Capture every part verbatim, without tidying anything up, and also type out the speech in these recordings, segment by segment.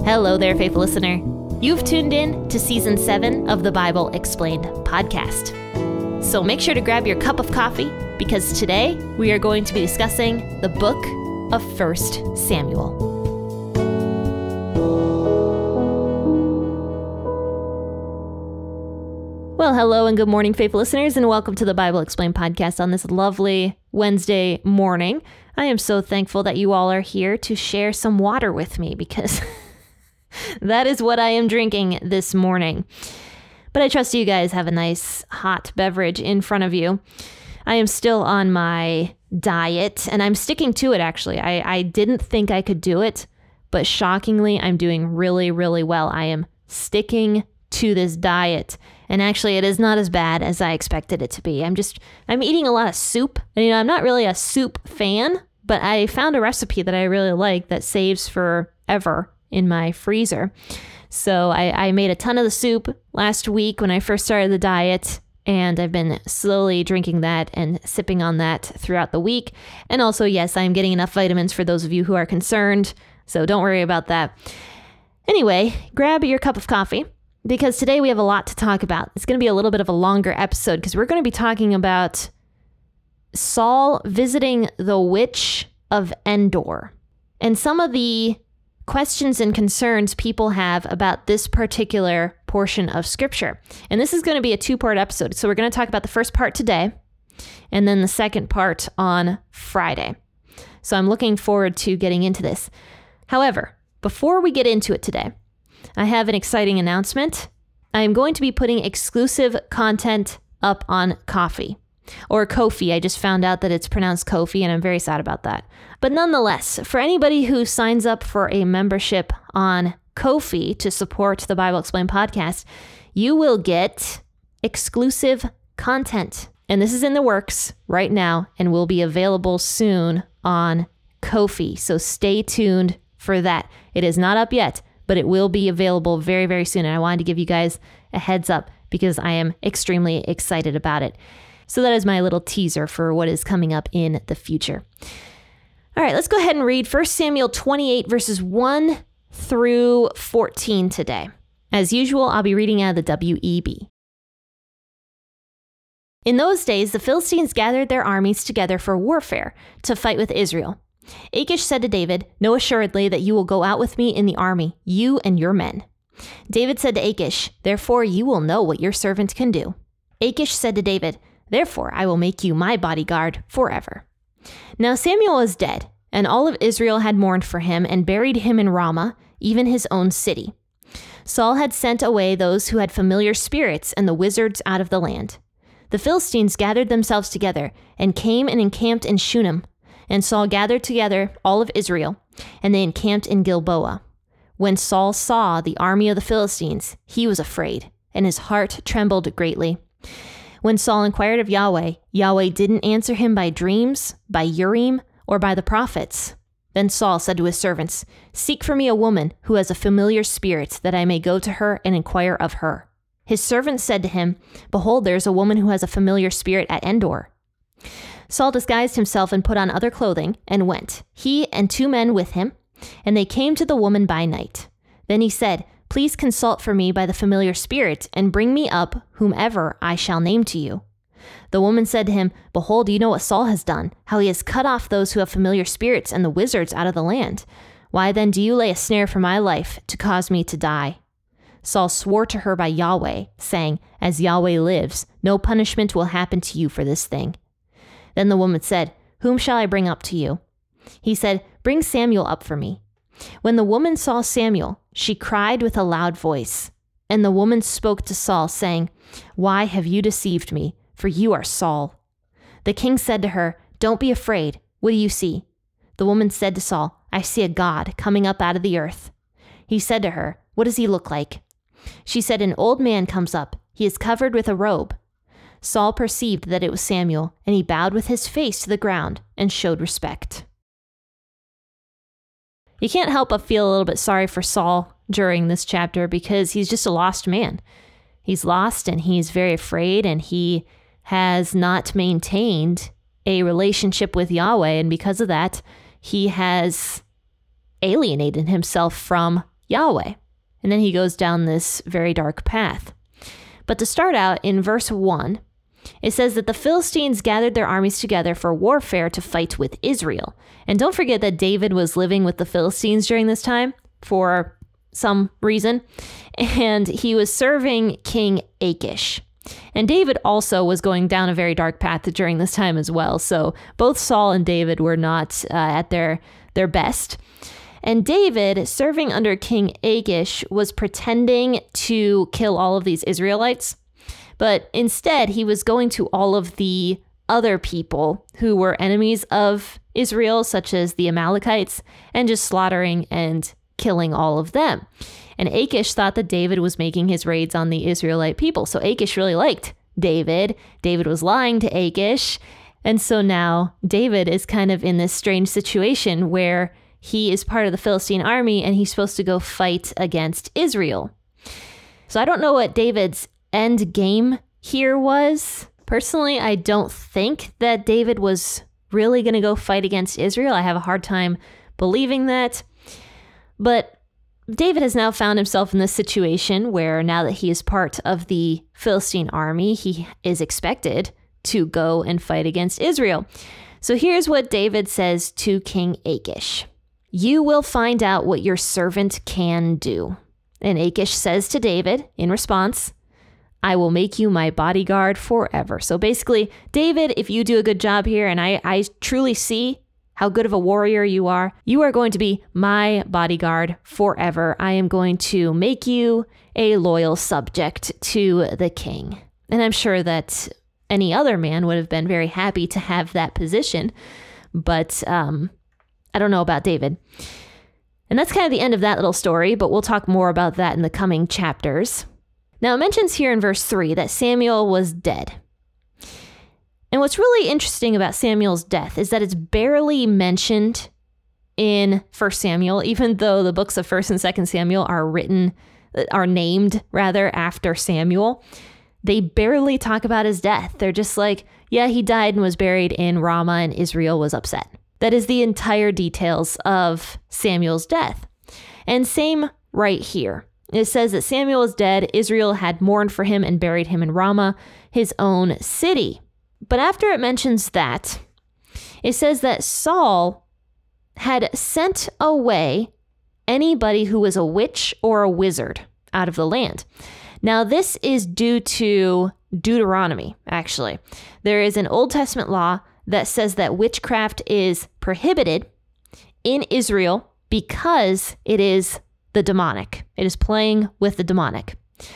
Hello there, faithful listener. You've tuned in to season seven of the Bible Explained podcast. So make sure to grab your cup of coffee because today we are going to be discussing the book of First Samuel. Well, hello and good morning, faithful listeners, and welcome to the Bible Explained podcast on this lovely Wednesday morning. I am so thankful that you all are here to share some water with me because that is what I am drinking this morning. But I trust you guys have a nice hot beverage in front of you. I am still on my diet, and I'm sticking to it, actually. I, I didn't think I could do it, but shockingly, I'm doing really, really well. I am sticking to this diet, and actually, it is not as bad as I expected it to be. I'm just, I'm eating a lot of soup, and you know, I'm not really a soup fan, but I found a recipe that I really like that saves forever in my freezer. So I, I made a ton of the soup last week when I first started the diet, and I've been slowly drinking that and sipping on that throughout the week. And also, yes, I'm getting enough vitamins for those of you who are concerned, so don't worry about that. Anyway, grab your cup of coffee because today we have a lot to talk about. It's going to be a little bit of a longer episode because we're going to be talking about Saul visiting the witch of Endor and some of the questions and concerns people have about this particular portion of scripture. And this is going to be a two-part episode. So we're going to talk about the first part today and then the second part on Friday. So I'm looking forward to getting into this. However, before we get into it today, I have an exciting announcement. I am going to be putting exclusive content up on Ko-fi. Or Ko-fi. I just found out that it's pronounced Ko-fi, and I'm very sad about that. But nonetheless, for anybody who signs up for a membership on Ko-fi to support the Bible Explained podcast, you will get exclusive content. And this is in the works right now and will be available soon on Ko-fi. So stay tuned for that. It is not up yet, but it will be available very, very soon. And I wanted to give you guys a heads up because I am extremely excited about it. So that is my little teaser for what is coming up in the future. All right, let's go ahead and read First Samuel twenty-eight, verses one through fourteen today. As usual, I'll be reading out of the W E B. In those days, the Philistines gathered their armies together for warfare to fight with Israel. Achish said to David, "Know assuredly that you will go out with me in the army, you and your men." David said to Achish, "Therefore you will know what your servant can do." Achish said to David, "Therefore I will make you my bodyguard forever." Now Samuel was dead, and all of Israel had mourned for him and buried him in Ramah, even his own city. Saul had sent away those who had familiar spirits and the wizards out of the land. The Philistines gathered themselves together and came and encamped in Shunem. And Saul gathered together all of Israel, and they encamped in Gilboa. When Saul saw the army of the Philistines, he was afraid, and his heart trembled greatly. When Saul inquired of Yahweh, Yahweh didn't answer him by dreams, by Urim, or by the prophets. Then Saul said to his servants, "Seek for me a woman who has a familiar spirit, that I may go to her and inquire of her." His servants said to him, "Behold, there is a woman who has a familiar spirit at Endor." Saul disguised himself and put on other clothing and went, he and two men with him, and they came to the woman by night. Then he said, "Please consult for me by the familiar spirit and bring me up whomever I shall name to you." The woman said to him, "Behold, you know what Saul has done, how he has cut off those who have familiar spirits and the wizards out of the land. Why then do you lay a snare for my life to cause me to die?" Saul swore to her by Yahweh, saying, "As Yahweh lives, no punishment will happen to you for this thing." Then the woman said, "Whom shall I bring up to you?" He said, "Bring Samuel up for me." When the woman saw Samuel, she cried with a loud voice. And the woman spoke to Saul, saying, "Why have you deceived me? For you are Saul." The king said to her, "Don't be afraid. What do you see?" The woman said to Saul, "I see a god coming up out of the earth." He said to her, "What does he look like?" She said, "An old man comes up. He is covered with a robe." Saul perceived that it was Samuel, and he bowed with his face to the ground and showed respect. You can't help but feel a little bit sorry for Saul during this chapter because he's just a lost man. He's lost and he's very afraid and he has not maintained a relationship with Yahweh. And because of that, he has alienated himself from Yahweh. And then he goes down this very dark path. But to start out, in verse one, it says that the Philistines gathered their armies together for warfare to fight with Israel. And don't forget that David was living with the Philistines during this time for some reason. And he was serving King Achish. And David also was going down a very dark path during this time as well. So both Saul and David were not uh, at their, their best. And David, serving under King Achish, was pretending to kill all of these Israelites. But instead, he was going to all of the other people who were enemies of Israel, such as the Amalekites, and just slaughtering and killing all of them. And Achish thought that David was making his raids on the Israelite people. So Achish really liked David. David was lying to Achish. And so now David is kind of in this strange situation where he is part of the Philistine army and he's supposed to go fight against Israel. So I don't know what David's end game here was. Personally, I don't think that David was really going to go fight against Israel. I have a hard time believing that. But David has now found himself in this situation where now that he is part of the Philistine army, he is expected to go and fight against Israel. So here's what David says to King Achish. You will find out what your servant can do. And Achish says to David in response, I will make you my bodyguard forever. So basically, David, if you do a good job here, and I, I truly see how good of a warrior you are, you are going to be my bodyguard forever. I am going to make you a loyal subject to the king. And I'm sure that any other man would have been very happy to have that position. But um, I don't know about David. And that's kind of the end of that little story, but we'll talk more about that in the coming chapters. Now, it mentions here in verse three that Samuel was dead. And what's really interesting about Samuel's death is that it's barely mentioned in First Samuel, even though the books of First and Second Samuel are written, are named rather after Samuel. They barely talk about his death. They're just like, yeah, he died and was buried in Ramah and Israel was upset. That is the entire details of Samuel's death. And same right here. It says that Samuel is dead. Israel had mourned for him and buried him in Ramah, his own city. But after it mentions that, it says that Saul had sent away anybody who was a witch or a wizard out of the land. Now, this is due to Deuteronomy, actually. There is an Old Testament law that says that witchcraft is prohibited in Israel because it is the demonic. It is playing with the demonic.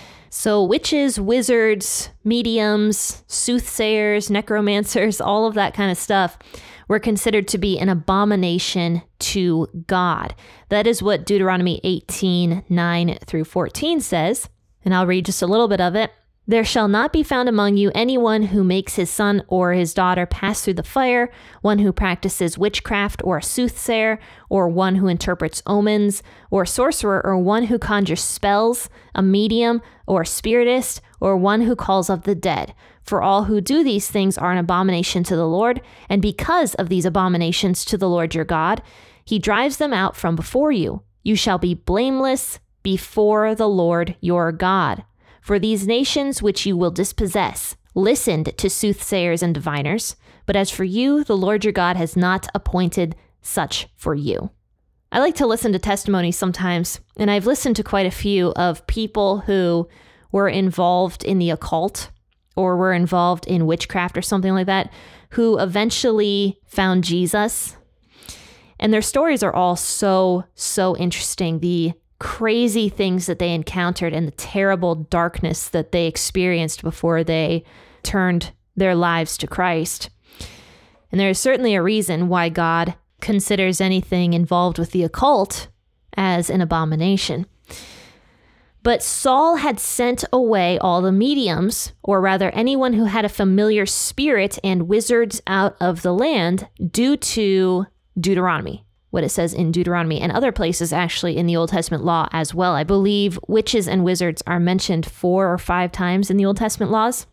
So witches, wizards, mediums, soothsayers, necromancers, all of that kind of stuff were considered to be an abomination to God. That is what Deuteronomy eighteen, nine through fourteen says. And I'll read just a little bit of it. There shall not be found among you anyone who makes his son or his daughter pass through the fire, one who practices witchcraft or a soothsayer, or one who interprets omens, or a sorcerer, or one who conjures spells, a medium, or a spiritist, or one who calls up the dead. For all who do these things are an abomination to the Lord, and because of these abominations to the Lord your God, he drives them out from before you. You shall be blameless before the Lord your God. For these nations which you will dispossess listened to soothsayers and diviners, but as for you, the Lord your God has not appointed such for you. I like to listen to testimonies sometimes, and I've listened to quite a few of people who were involved in the occult or were involved in witchcraft or something like that, who eventually found Jesus. And their stories are all so, so interesting. The crazy things that they encountered and the terrible darkness that they experienced before they turned their lives to Christ. And there is certainly a reason why God considers anything involved with the occult as an abomination. But Saul had sent away all the mediums, or rather anyone who had a familiar spirit and wizards out of the land due to Deuteronomy. What it says in Deuteronomy and other places actually in the Old Testament law as well. I believe witches and wizards are mentioned four or five times in the Old Testament laws.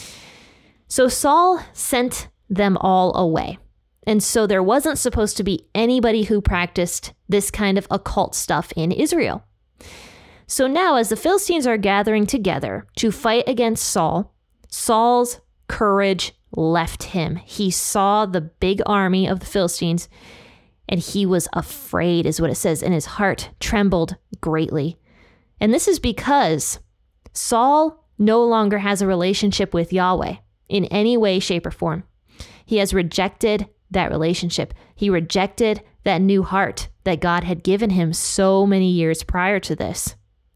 So Saul sent them all away. And so there wasn't supposed to be anybody who practiced this kind of occult stuff in Israel. So now as the Philistines are gathering together to fight against Saul, Saul's courage left him. He saw the big army of the Philistines and he was afraid, is what it says, and his heart trembled greatly. And this is because Saul no longer has a relationship with Yahweh in any way, shape, or form. He has rejected that relationship. He rejected that new heart that God had given him so many years prior to this.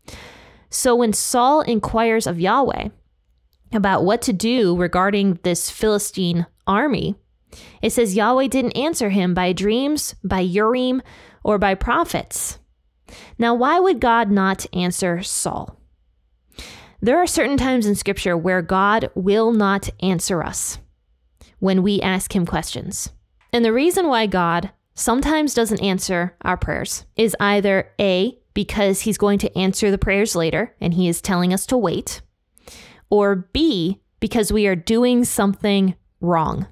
So when Saul inquires of Yahweh about what to do regarding this Philistine army, it says Yahweh didn't answer him by dreams, by Urim, or by prophets. Now, why would God not answer Saul? There are certain times in Scripture where God will not answer us when we ask him questions. And the reason why God sometimes doesn't answer our prayers is either A, because he's going to answer the prayers later and he is telling us to wait, or B, because we are doing something wrong.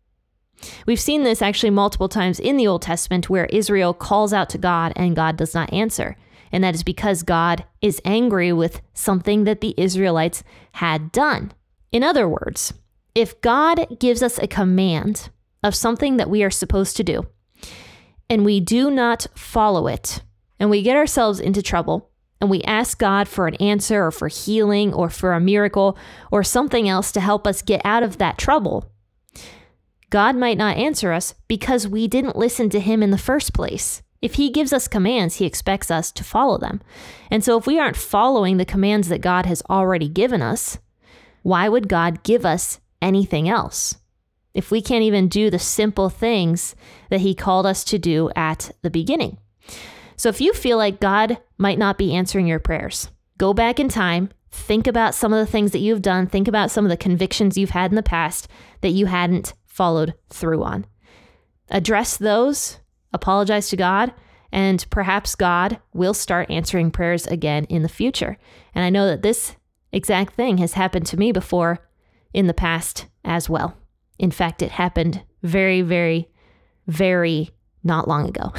We've seen this actually multiple times in the Old Testament where Israel calls out to God and God does not answer. And that is because God is angry with something that the Israelites had done. In other words, if God gives us a command of something that we are supposed to do, and we do not follow it, and we get ourselves into trouble, and we ask God for an answer or for healing or for a miracle or something else to help us get out of that trouble, God might not answer us because we didn't listen to him in the first place. If he gives us commands, he expects us to follow them. And so if we aren't following the commands that God has already given us, why would God give us anything else? If we can't even do the simple things that he called us to do at the beginning. So if you feel like God might not be answering your prayers, go back in time, think about some of the things that you've done, think about some of the convictions you've had in the past that you hadn't followed through on. Address those, apologize to God, and perhaps God will start answering prayers again in the future. And I know that this exact thing has happened to me before in the past as well. In fact, it happened very, very, very not long ago.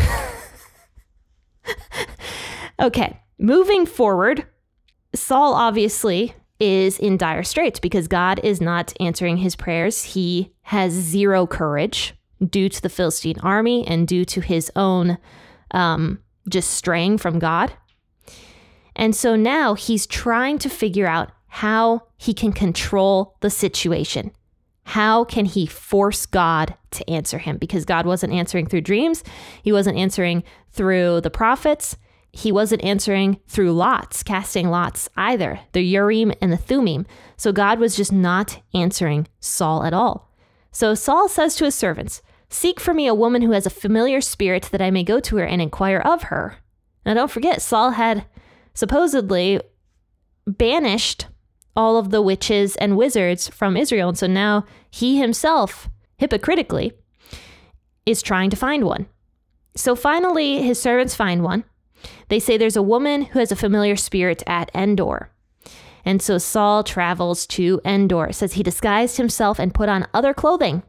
Okay, moving forward, Saul obviously is in dire straits because God is not answering his prayers. He has zero courage due to the Philistine army and due to his own um, just straying from God. And so now he's trying to figure out how he can control the situation. How can he force God to answer him? Because God wasn't answering through dreams. He wasn't answering through the prophets. He wasn't answering through lots, casting lots either, the Urim and the Thummim. So God was just not answering Saul at all. So Saul says to his servants, "Seek for me a woman who has a familiar spirit that I may go to her and inquire of her." Now don't forget, Saul had supposedly banished all of the witches and wizards from Israel. And so now he himself, hypocritically, is trying to find one. So finally, his servants find one. They say there's a woman who has a familiar spirit at Endor. And so Saul travels to Endor. It says he disguised himself and put on other clothing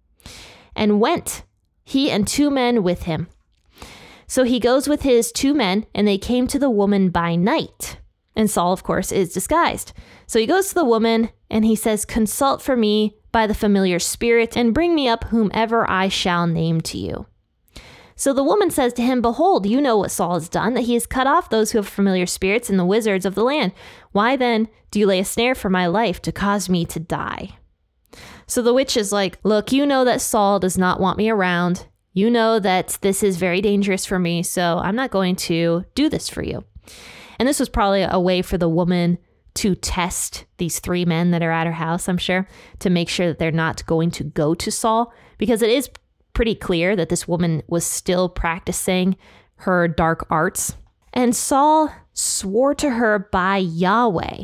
and went, he and two men with him. So he goes with his two men and they came to the woman by night. And Saul, of course, is disguised. So he goes to the woman and he says, "Consult for me by the familiar spirit and bring me up whomever I shall name to you." So the woman says to him, "Behold, you know what Saul has done, that he has cut off those who have familiar spirits and the wizards of the land. Why then do you lay a snare for my life to cause me to die?" So the witch is like, "Look, you know that Saul does not want me around. You know that this is very dangerous for me, so I'm not going to do this for you." And this was probably a way for the woman to test these three men that are at her house, I'm sure, to make sure that they're not going to go to Saul, because it is pretty clear that this woman was still practicing her dark arts. And Saul swore to her by Yahweh,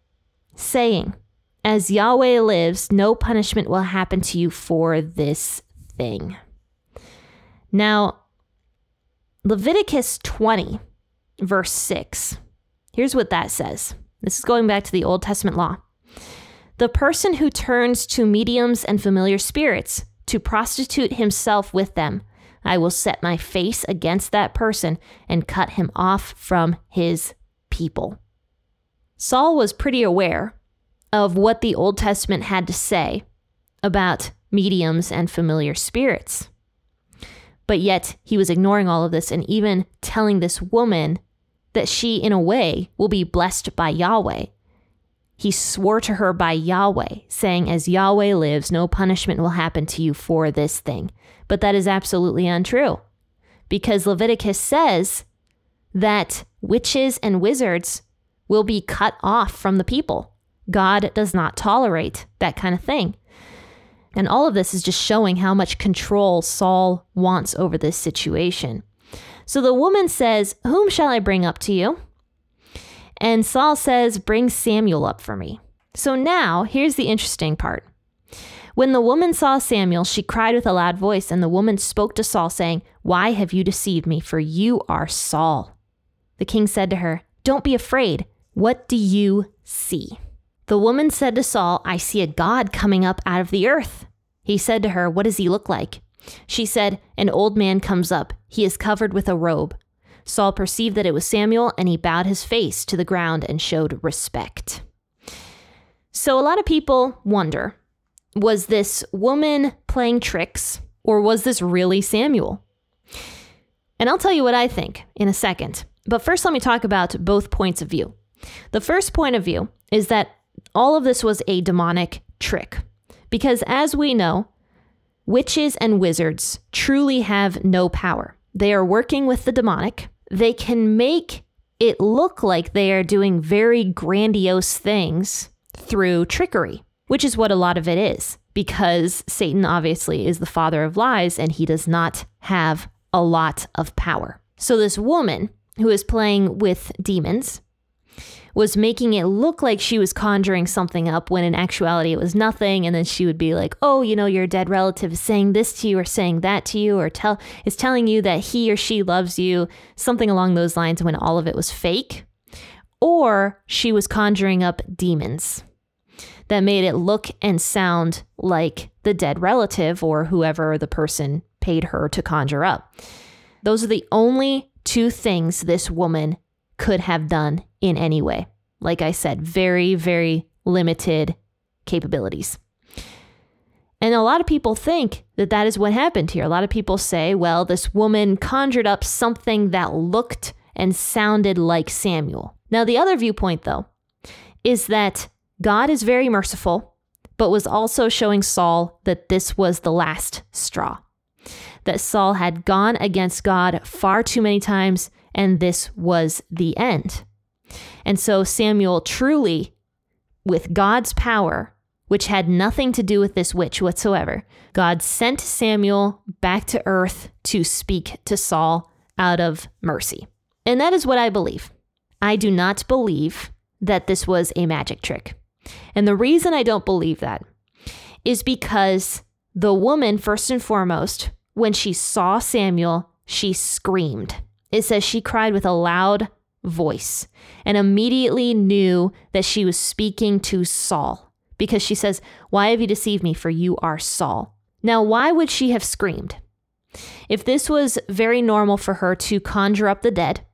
saying, "As Yahweh lives, no punishment will happen to you for this thing." Now, Leviticus twenty, verse six, here's what that says. This is going back to the Old Testament law. "The person who turns to mediums and familiar spirits to prostitute himself with them, I will set my face against that person and cut him off from his people. Saul was pretty aware of what the Old Testament had to say about mediums and familiar spirits. But yet he was ignoring all of this and even telling this woman that she, in a way, will be blessed by Yahweh. He swore to her by Yahweh, saying, as Yahweh lives, no punishment will happen to you for this thing. But that is absolutely untrue, because Leviticus says that witches and wizards will be cut off from the people. God does not tolerate that kind of thing. And all of this is just showing how much control Saul wants over this situation. So the woman says, whom shall I bring up to you? And Saul says, bring Samuel up for me. So now, here's the interesting part. When the woman saw Samuel, she cried with a loud voice, and the woman spoke to Saul, saying, why have you deceived me? For you are Saul. The king said to her, don't be afraid. What do you see? The woman said to Saul, I see a God coming up out of the earth. He said to her, what does he look like? She said, an old man comes up. He is covered with a robe. Saul perceived that it was Samuel, and he bowed his face to the ground and showed respect. So a lot of people wonder, was this woman playing tricks, or was this really Samuel? And I'll tell you what I think in a second. But first, let me talk about both points of view. The first point of view is that all of this was a demonic trick. Because as we know, witches and wizards truly have no power. They are working with the demonic. They can make it look like they are doing very grandiose things through trickery, which is what a lot of it is, because Satan obviously is the father of lies and he does not have a lot of power. So this woman who is playing with demons was making it look like she was conjuring something up when in actuality it was nothing. And then she would be like, oh, you know, your dead relative is saying this to you or saying that to you, or tell is telling you that he or she loves you, something along those lines, when all of it was fake. Or she was conjuring up demons that made it look and sound like the dead relative or whoever the person paid her to conjure up. Those are the only two things this woman could have done in any way. Like I said, very, very limited capabilities. And a lot of people think that that is what happened here. A lot of people say, well, this woman conjured up something that looked and sounded like Samuel. Now, the other viewpoint, though, is that God is very merciful, but was also showing Saul that this was the last straw. That Saul had gone against God far too many times, and this was the end. And so Samuel truly, with God's power, which had nothing to do with this witch whatsoever, God sent Samuel back to earth to speak to Saul out of mercy. And that is what I believe. I do not believe that this was a magic trick. And the reason I don't believe that is because the woman, first and foremost, when she saw Samuel, she screamed. It says she cried with a loud voice and immediately knew that she was speaking to Saul, because she says, why have you deceived me? For you are Saul. Now, why would she have screamed? If this was very normal for her to conjure up the dead,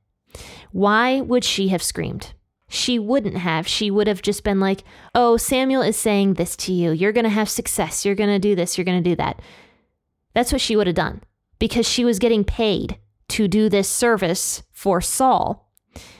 why would she have screamed? She wouldn't have. She would have just been like, oh, Samuel is saying this to you. You're going to have success. You're going to do this. You're going to do that. That's what she would have done, because she was getting paid to do this service for Saul.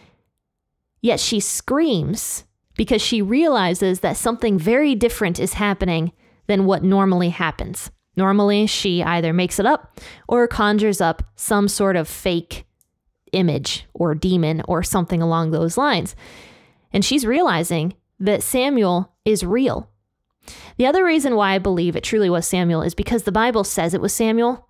Yet she screams because she realizes that something very different is happening than what normally happens. Normally, she either makes it up or conjures up some sort of fake image or demon or something along those lines. And she's realizing that Samuel is real. The other reason why I believe it truly was Samuel is because the Bible says it was Samuel.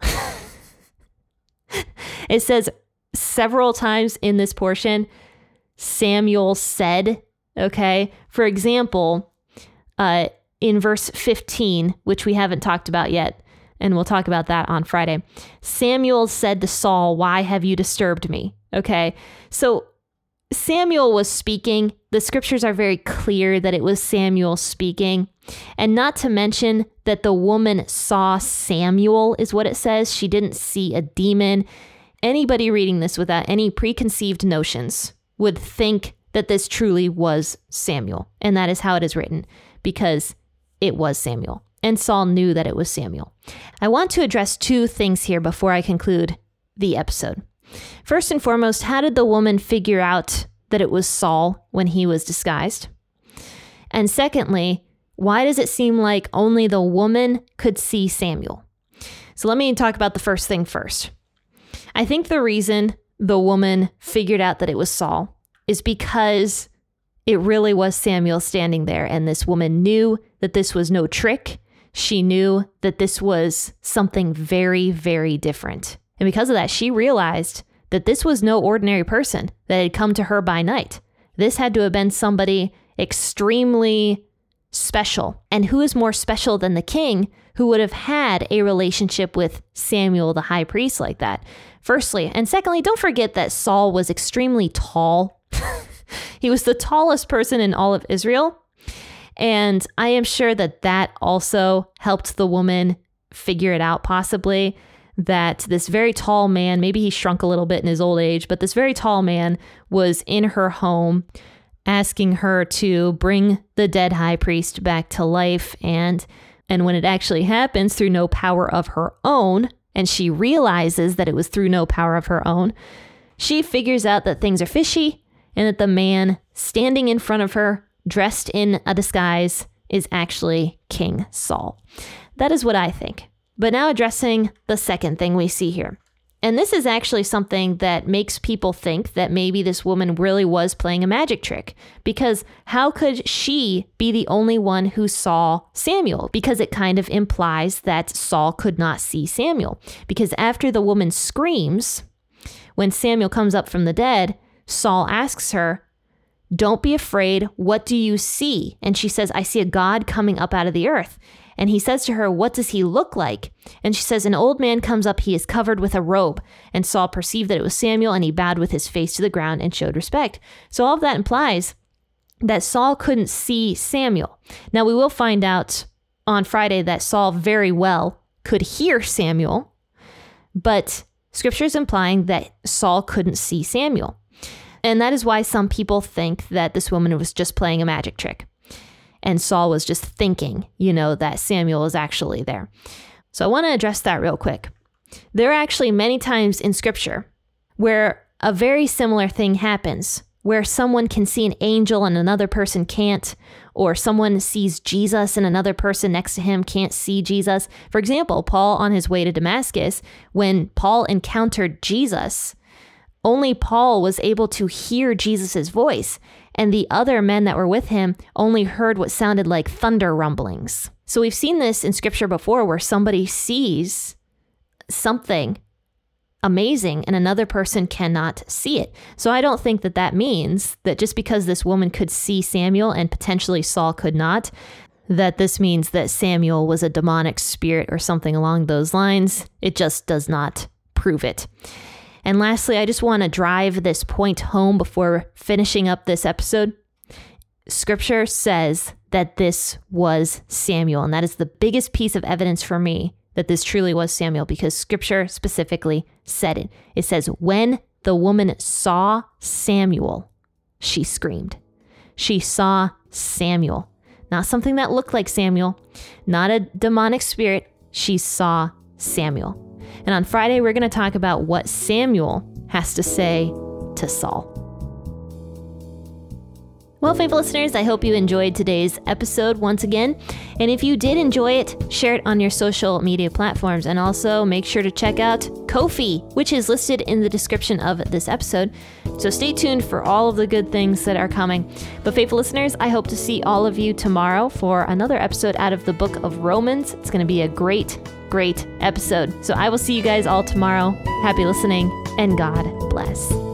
It says several times in this portion, Samuel said, okay? For example, uh, in verse fifteen, which we haven't talked about yet, and we'll talk about that on Friday, Samuel said to Saul, why have you disturbed me? Okay, so Samuel was speaking. The scriptures are very clear that it was Samuel speaking. And not to mention that the woman saw Samuel is what it says. She didn't see a demon. Anybody reading this without any preconceived notions would think that this truly was Samuel. And that is how it is written, because it was Samuel. And Saul knew that it was Samuel. I want to address two things here before I conclude the episode. First and foremost, how did the woman figure out that it was Saul when he was disguised? And secondly, why does it seem like only the woman could see Samuel? So let me talk about the first thing first. I think the reason the woman figured out that it was Saul is because it really was Samuel standing there, and this woman knew that this was no trick. She knew that this was something very, very different. And because of that, she realized that this was no ordinary person that had come to her by night. This had to have been somebody extremely special. And who is more special than the king, who would have had a relationship with Samuel, the high priest, like that? Firstly, and secondly, don't forget that Saul was extremely tall. He was the tallest person in all of Israel. And I am sure that that also helped the woman figure it out, possibly, that this very tall man, maybe he shrunk a little bit in his old age, but this very tall man was in her home asking her to bring the dead high priest back to life. And, and when it actually happens through no power of her own, and she realizes that it was through no power of her own, she figures out that things are fishy and that the man standing in front of her, dressed in a disguise, is actually King Saul. That is what I think. But now addressing the second thing we see here. And this is actually something that makes people think that maybe this woman really was playing a magic trick. Because how could she be the only one who saw Samuel? Because it kind of implies that Saul could not see Samuel. Because after the woman screams, when Samuel comes up from the dead, Saul asks her, "Don't be afraid. What do you see?" And she says, "I see a God coming up out of the earth." And he says to her, "What does he look like?" And she says, "An old man comes up. He is covered with a robe." And Saul perceived that it was Samuel, and he bowed with his face to the ground and showed respect. So all of that implies that Saul couldn't see Samuel. Now, we will find out on Friday that Saul very well could hear Samuel, but Scripture is implying that Saul couldn't see Samuel. And that is why some people think that this woman was just playing a magic trick. And Saul was just thinking, you know, that Samuel is actually there. So I want to address that real quick. There are actually many times in Scripture where a very similar thing happens, where someone can see an angel and another person can't, or someone sees Jesus and another person next to him can't see Jesus. For example, Paul on his way to Damascus, when Paul encountered Jesus, only Paul was able to hear Jesus's voice, and the other men that were with him only heard what sounded like thunder rumblings. So we've seen this in Scripture before, where somebody sees something amazing and another person cannot see it. So I don't think that that means that just because this woman could see Samuel and potentially Saul could not, that this means that Samuel was a demonic spirit or something along those lines. It just does not prove it. And lastly, I just want to drive this point home before finishing up this episode. Scripture says that this was Samuel, and that is the biggest piece of evidence for me that this truly was Samuel, because Scripture specifically said it. It says, when the woman saw Samuel, she screamed. She saw Samuel. Not something that looked like Samuel, not a demonic spirit. She saw Samuel. And on Friday, we're going to talk about what Samuel has to say to Saul. Well, faithful listeners, I hope you enjoyed today's episode once again. And if you did enjoy it, share it on your social media platforms. And also make sure to check out Ko-fi, which is listed in the description of this episode. So stay tuned for all of the good things that are coming. But faithful listeners, I hope to see all of you tomorrow for another episode out of the book of Romans. It's going to be a great, great episode. So I will see you guys all tomorrow. Happy listening, and God bless.